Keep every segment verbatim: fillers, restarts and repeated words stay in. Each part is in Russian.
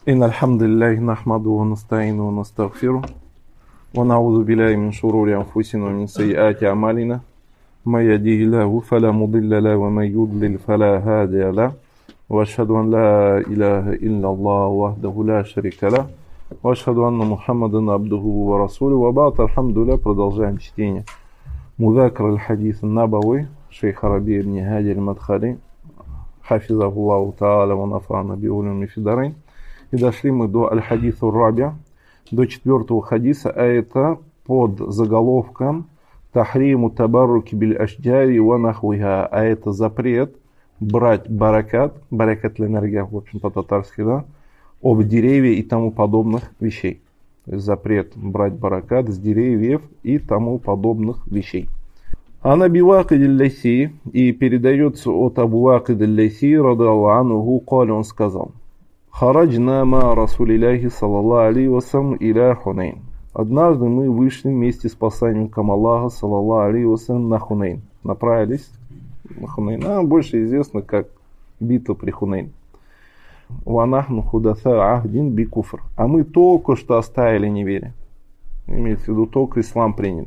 إن الحمد لله نحمده ونستعينه ونستغفره ونعوذ بالله من شرور أنفسنا ومن سيئات أعمالنا من يهده الله فلا مضل له ومن يضلل فلا هادي له وأشهد أن لا إله إلا الله وحده لا شريك له وأشهد أن محمدا عبده ورسوله وبعد. الحمد لله, продолжаем чтение مذاكرة الحديث النبوي شيخ ربيع بن هادي المدخلي حفظه الله تعالى ونفعنا بعلومه في الدارين. И дошли мы до аль-хадису раби, до четвертого хадиса, а это под заголовком «Тахриму табарруки биль ашджари ва нахвиха», а это запрет брать баракат, баракат энергия, в общем, по-татарски, да, об деревья и тому подобных вещей. То есть запрет брать баракат с деревьев и тому подобных вещей. Ан Аби Вакид аль-Лайси, и передается от Абу Вакид аль-Лайси, радаллаху анху, каль, он сказал: «Хараджна ма Расулилляхи саллаллаху алейхи вассалям иля Хунейн». Однажды мы вышли вместе с посланником Аллаха саллаллаху алейхи вассалям на Хунейн. Направились на Хунейн. А больше известно как битва при Хунейн. Ва нахну худаса ахдин би куфр. А мы только что оставили неверие. Имеется в виду, только ислам приняли.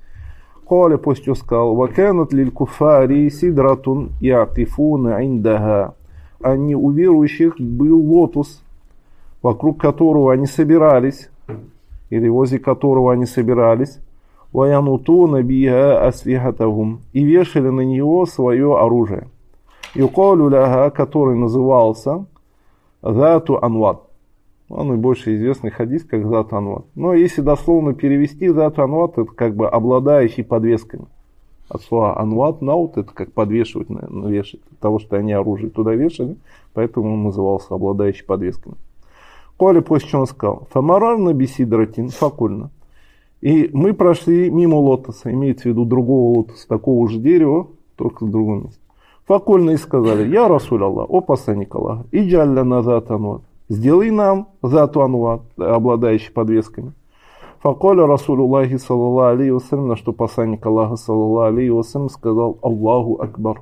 Каля, после чего сказал: «Ва канат лиль куфари сидратун я'кифуна индаха». А не у верующих был лотос, вокруг которого они собирались, или возле которого они собирались, وَيَنُطُونَ بِهَا أَسْلِحَتَهُمْ, и вешали на него свое оружие. يُقَالُ لَهَا, который назывался ذَاتُ أَنْوَاتٍ. Он и больше известный хадис как ذَاتُ أَنْوَاتٍ. Но если дословно перевести, ذَاتُ أَنْوَاتٍ это как бы обладающий подвесками. От слова анват, наут, это как подвешивать, наверное, вешать. От того, что они оружие туда вешали, поэтому он назывался обладающий подвесками. Коля, после чего он сказал: «Фамарарна бисидратин факульна». И мы прошли мимо лотоса, имеется в виду другого лотоса, такого же дерева, только в другом месте. Факульна, и сказали: «Я Расуль Аллах, о посланник Аллаха, иджалля на зат анват, сделай нам зату анват, обладающий подвесками». Факаля Расулуллахи саллаллаху алейхи вассалям, на что посланник Аллаха саллаллаху алейхи вассалям сказал: «Аллаху акбар».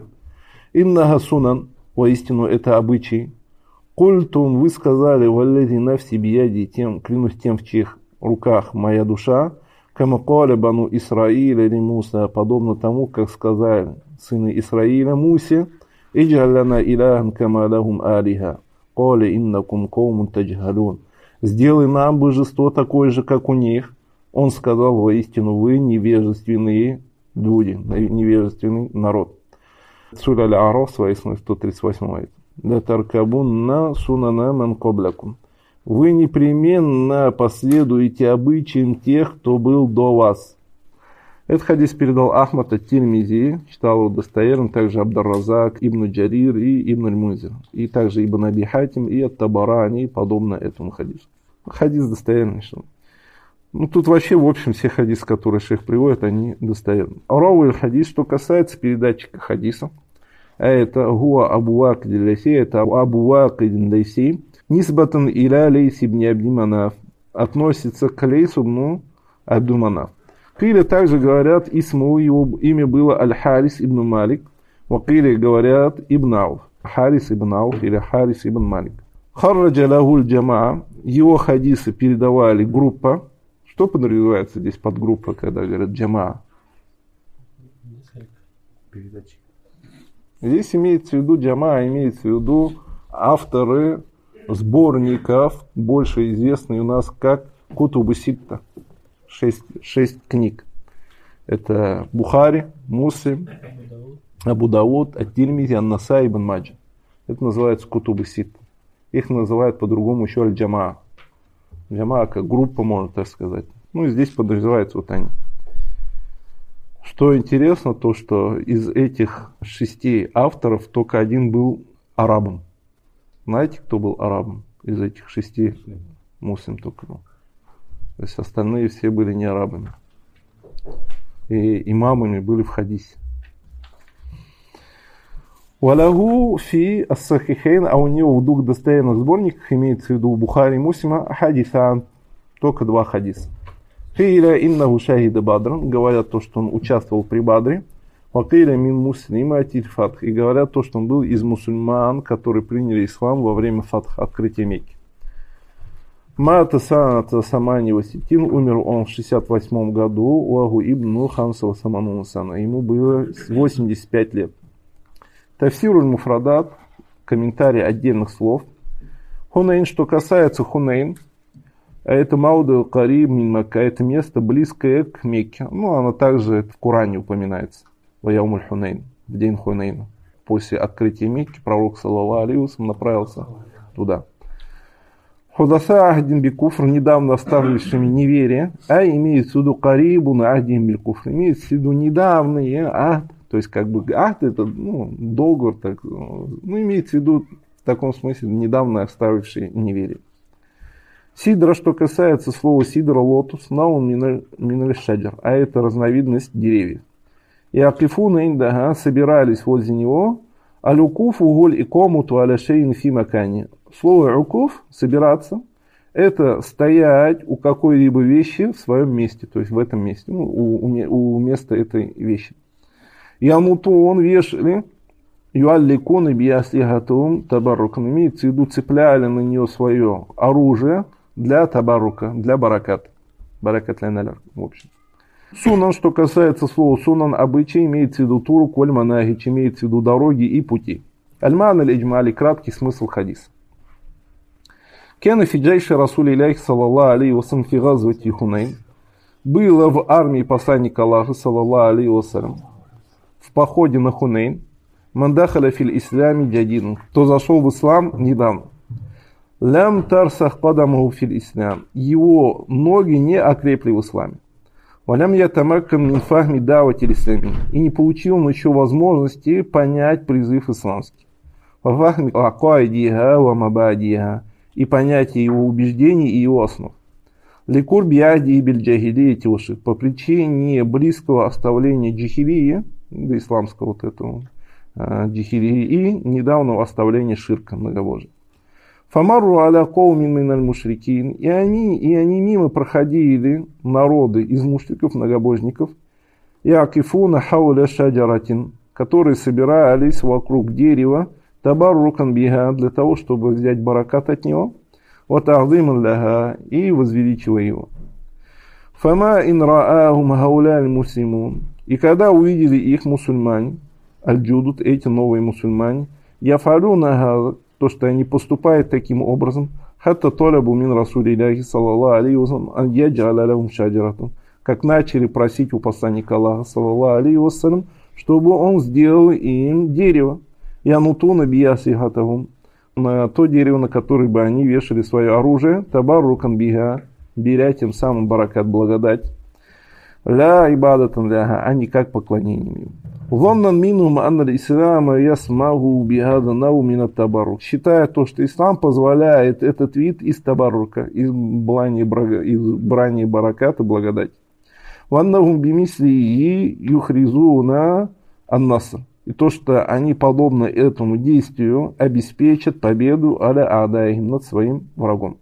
Иннаха сунан, воистину это обычай. Культум, вы сказали: «Валлази нафси бияди», тем, клянусь тем, в чьих руках моя душа, кама каля бану Исраиля или Муса, подобно тому, как сказали сыны Исраиля Мусе: «Иджалляна иляхан кама лахум алиха, каля иннакум каумун таджхалун». Сделай нам божество такое же, как у них. Он сказал: воистину вы невежественные люди, невежественный народ. Сура Аль-А'раф, своей сто тридцать восьмой аят. Да таркабунна сунана ман каблякум. Вы непременно последуете обычаям тех, кто был до вас. Этот хадис передал Ахмад ат-Тирмизи, читал его достоверно, также Абдар-Разак, Ибн Джарир и Ибн аль-Мунзир. И также Ибн Аби Хатим и ат-Табарани, подобно этому хадису. Хадис достоверный. Что? Ну тут вообще, в общем, все хадисы, которые шейх приводит, они достоверны. Рауи хадис, что касается передатчика хадиса, а это Гуа Абу Вакид аль-Лайси, это Абу Вакид аль-Лайси, Нисбатан иля Лейс ибн Абди Манаф, относится к Лейсу ибн Абду Манаф. Киля также говорят, исму, его имя было Аль-Харис ибн Малик. Вакиля говорят Ибн Ауф. Харис ибн Ауф или Харис ибн Малик. Харраджа лахуль джамаа. Его хадисы передавали группа. Что подразумевается здесь под группа, когда говорят джамаа? Передачи. Здесь имеется в виду джамаа, имеется в виду авторы сборников, больше известные у нас как Кутубу Ситта. Шесть, шесть книг. Это Бухари, Муслим, Абу Дауд, ат-Тирмизи, ан-Насаи, ибн Маджа. Это называется Кутубу Ситта. Их называют по-другому еще аль-Джамаа. Джамаа как группа, можно так сказать. Ну и здесь подразумеваются вот они. Что интересно, то что из этих шести авторов только один был арабом. Знаете, кто был арабом из этих шести? Муслим только был. То есть остальные все были не арабами. И имамами были в хадисе. Валаху фи ас-сахихейн, а у него в двух достоверных сборниках, имеется в виду Бухари и Муслима, хадисан, только два хадиса. Киля иннаху шахида бадран, говорят то, что он участвовал при Бадре. Вакиля мин муслима атиль фатх, и говорят то, что он был из мусульман, которые приняли ислам во время фатха, открытия Мекки. Мата саната самани васитин, умер он в шестьдесят восьмом году, уагу ибн хамсова саману сана, ему было восемьдесят пять лет. Тафсируль муфрадат, комментарий отдельных слов. Хунейн, что касается Хунейн, это Мауда Кариб мин Макка, это место близкое к Мекке. Ну, оно также в Коране упоминается. Ваяумуль Хунейн, в день Хунейна. После открытия Мекки пророк, саллаллаху алейхи ва саллям, направился туда. Худаса ахдин бикуфр, недавно оставившими неверие, а имеется в виду Карибу на ахдин бикуфр. Имеется в виду недавние ахд, то есть как бы ахд это ну, договор, так, ну, имеется в виду в таком смысле недавно оставившие неверие. Сидра, что касается слова сидра, лотус, наун миналь шаджар, а это разновидность деревьев. И акифуна индага собирались возле него, алюкуф уголь и комуту аля шейн фи макани. Слово укуф, собираться, это стоять у какой-либо вещи в своем месте, то есть в этом месте, ну, у, у, у места этой вещи. Януту он вешали, юалликун и бияслихатум табаррукан, имеется в виду цепляли на нее свое оружие для табарука, для баракат. Баракат ляналяр, в общем. Сунан, что касается слова сунан, обычай, имеется в виду туру, коль манахич, имеется в виду дороги и пути. Альман аль-иджмали, краткий смысл хадиса. Кена фиджайши расули иляхи, саллаллаху алейхи ва саллям, фи газвати Хунейн. Было в армии посланника Аллаха, саллаллаху алейхи ва саллям, в походе на Хунейн, мандахаля фил ислями джадидун, кто зашел в ислам недавно. Лям тарсах падамаху фил ислам, его ноги не окрепли в исламе. Валям ятамаккан мин фахми давати ислами, и не получил он еще возможности понять призыв исламский. Фахми акаидиха ва мабадиха, и понятие его убеждений и его основ. Ликур биади и бельджахилии тилши, по причине близкого оставления джихилии, до исламского вот этого э, джихилии, и недавнего оставления ширка, многобожия. Фамарру аля каумин миналь мушрикин, и они, и они мимо проходили народы из мушриков, многобожников, и акифуна хауля шаджаратин, которые собирались вокруг дерева, табаррукан биха, для того, чтобы взять баракат от него, вот ахдиман ляха, и возвеличивая его. Фама ин раахум хауляль муслимун, и когда увидели их мусульмане, аль-джудут, эти новые мусульмане, яфалюна, то, что они поступают таким образом, хатта толябу мин расулиляхи, саллаллаху алейхи ва саллям, ан яджаля лахум шаджаратун, как начали просить у посланника Аллаха, саллаллаху алейхи ва саллям, чтобы он сделал им дерево. Янутуна биясихатахум, на то дерево, на которое бы они вешали свое оружие, табаррукан биха, беря тем самым баракат, благодать, ля ибадатан ляха, а не как поклонением им. Воннан минум анна ислама ясмагу бихада нау минат табарук, считая то, что ислам позволяет этот вид из табарука, из брани, из брани бараката, благодать. Ваннахум бимисли юхризуна ан-наср. И то, что они, подобно этому действию, обеспечат победу аля адаихим, над своим врагом.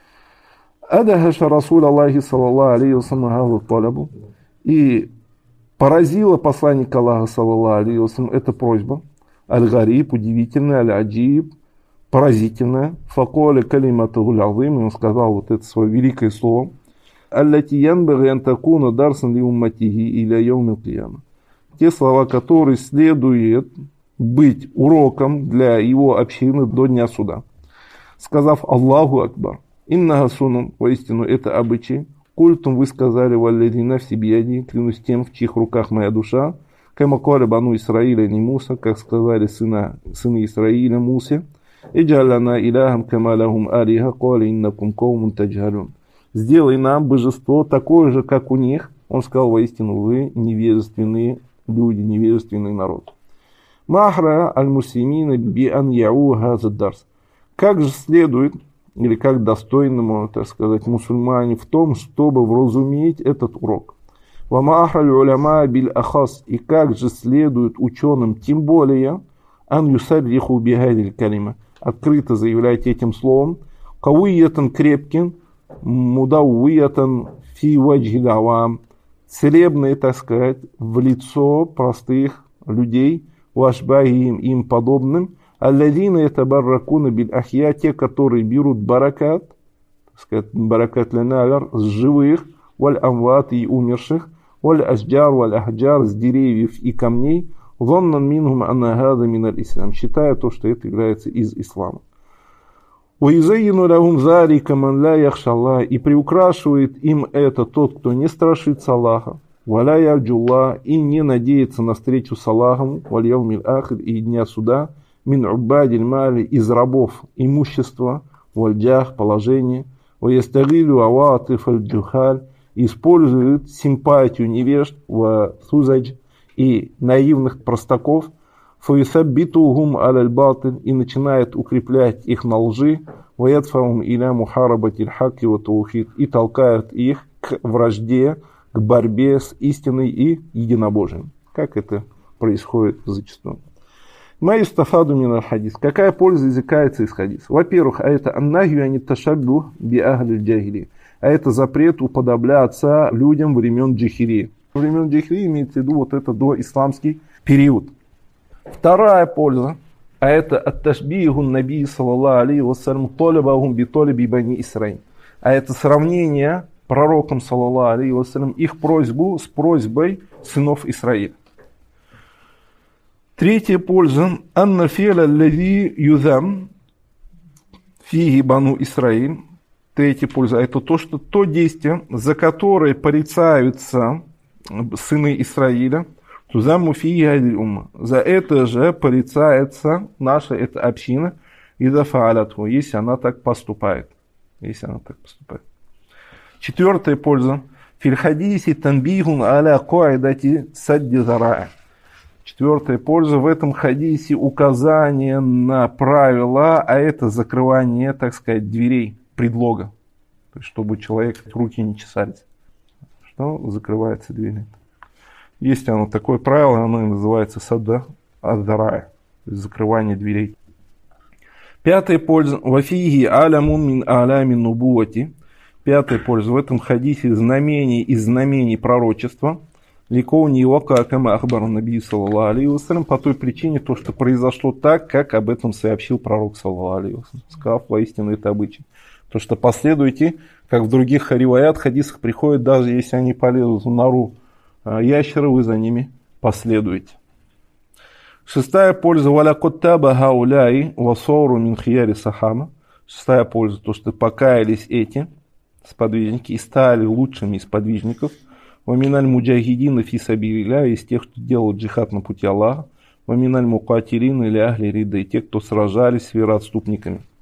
Адахаша Расуль Аллахи, саллаллаху алейхи ва саллям, и поразила посланника Аллаха, саллаллаху алейхи ва саллям, эта просьба. Аль-Гариб, удивительная, Аль-Аджиб, поразительная. Факоля калиматахуль азим, и он сказал вот это свое великое слово. Аллати янбаги ан такуна дарсан ли умматихи иля йоумил кияма. Те слова, которые следует быть уроком для его общины до дня суда. Сказав Аллаху Акбар, иннага сунун, воистину это обычай, культум вы сказали валлядина в себе, клянусь тем, в чьих руках моя душа, кэмаколя бану Исраиля не Муса, как сказали сына, сыны Исраиля Мусе, иджаляна иляхам камалахум алиха, коля иннакум коумун таджалюн. Сделай нам божество такое же, как у них. Он сказал, воистину вы невежественные люди, невежественный народ. Махра аль-муслимина би ан яу газадарс. Как же следует, или как достойному, так сказать, мусульмане в том, чтобы вразуметь этот урок. Ва махра аль-уляма биль ахас. И как же следует ученым, тем более, ан юсарриху бихадиль калима. Открыто заявлять этим словом. Кавуиятан крепкин, мудауиятан фи ваджхил авам. Целебные, так сказать, в лицо простых людей, вашбаим им подобным, алладина ятабарракуна биль ахья, те, которые берут баракат сказать, баракат лянагар, с живых, валь амват и умерших, валь ашджар, валь ахджар, с деревьев и камней, зоннан минхум аннагада миналь ислам, считая то, что это является из ислама. وَيُزَيِّنُ لَهُمْ ذَلِكَ مَنْ لَا يَخْشَى اللَّهَ, и приукрашивает им это тот, кто не страшится Аллаха, وَلَا يَرْجُو اللَّهَ, и не надеется на встречу с Аллахом, وَالْيَوْمِ الْآخِرِ, и дня суда, мин убадиль мали, из рабов имущества, вальджах, положение, ваястагилю аватиф аль-джухаль, использует симпатию невежд, в сузадж, и наивных простаков, фаюсаббитугум аль-батиль, и начинает укреплять их на лжи, ваядфаум иля мухарабатиль хаки ва таухид, и толкают их к вражде, к борьбе с истиной и единобожием. Как это происходит зачастую. Маистафаду мин хадис. Какая польза извлекается из хадиса? Во-первых, а это аннахью ани ташаббу би ахлиль джахили. А это запрет уподобляться людям времен джахилии. Времен джахилии имеется в виду вот это доисламский период. Вторая польза, а это ат-ташбиху наби саллаллаху алейхи вассалям толебахум би толеби бани Исраиль. А это сравнение пророком саллаллаху алейхи вассалям их просьбу с просьбой сынов Исраиля. Третья польза. Анна фи'ля лази юзам фиги бану Исраиль. Третья польза. Это то, что то действие, за которое порицаются сыны Исраиля, тузаму фиги аль умма. За это же порицается наша эта община, иза фаалятху, если она так поступает. Если она так поступает. Четвертая польза. Филь хадиси танбихун аля коидати садди зараа. Четвертая польза в этом хадисе указание на правила, а это закрывание, так сказать, дверей, предлога. То есть, чтобы человек руки не чесались. Что закрывается дверь? Есть оно такое правило, оно называется садда ад-дарая, то есть закрывание дверей. Пятая польза. Вафиги алямун мин алямин нубуати. Пятая польза. В этом хадисе знамений из знамений пророчества. Ликоуни вака кама ахбар наби саллаллаху алейхи вассалям, по той причине, то, что произошло так, как об этом сообщил пророк саллаллаху алейхи вассалям. Сказав, воистину это обычай. То, что последуйте, как в других риваят, хадисах приходит, даже если они полезут в нору ящера, вы за ними последуете. Шестая польза. Валя коттаба гауляи васору мин хияри сахама. Шестая польза. То, что покаялись эти сподвижники и стали лучшими из подвижников. Ваминаль муджахидина фи сабилля, из тех, кто делал джихад на пути Аллаха. Ваминаль мукатирина или ахли рида, и те, кто сражались с вероотступниками.